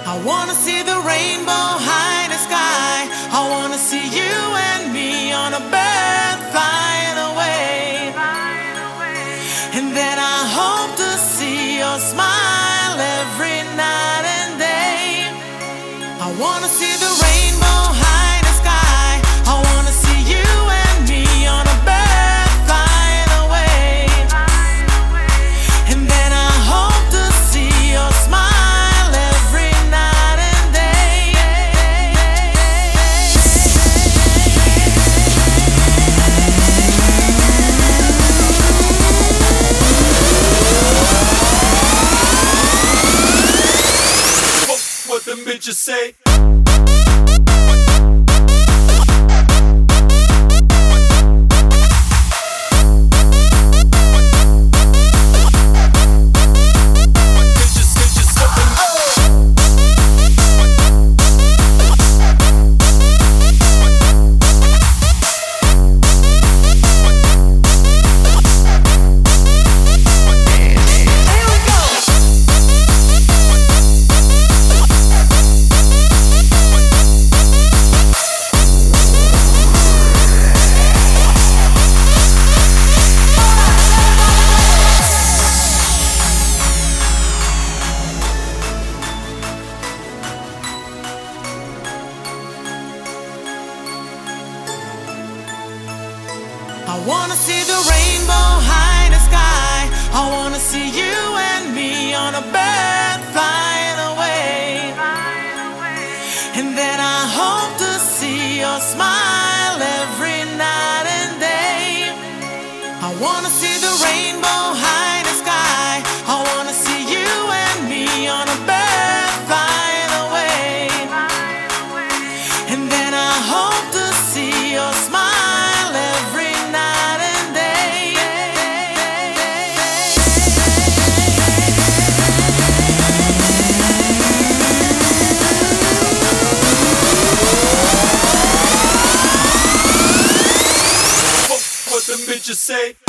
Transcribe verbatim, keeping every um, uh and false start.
I wanna see the rainbow high in the sky. I wanna see you and me on a bird flying away. And then I hope to see your smile every night and day. I wanna see the rainbow high in the sky. I wanna see you and me on a bird flying away. And then I hope to see your smile every night and day. What, what the bitches say? I wanna see the rainbow high in the sky. I wanna see you and me on a bird flying away. And then I hope to see your smile every night and day. I wanna see the rainbow high in the sky. I wanna see you and me on a bird flying away. And then I hope to see your smile every night and day. What, what the bitches say?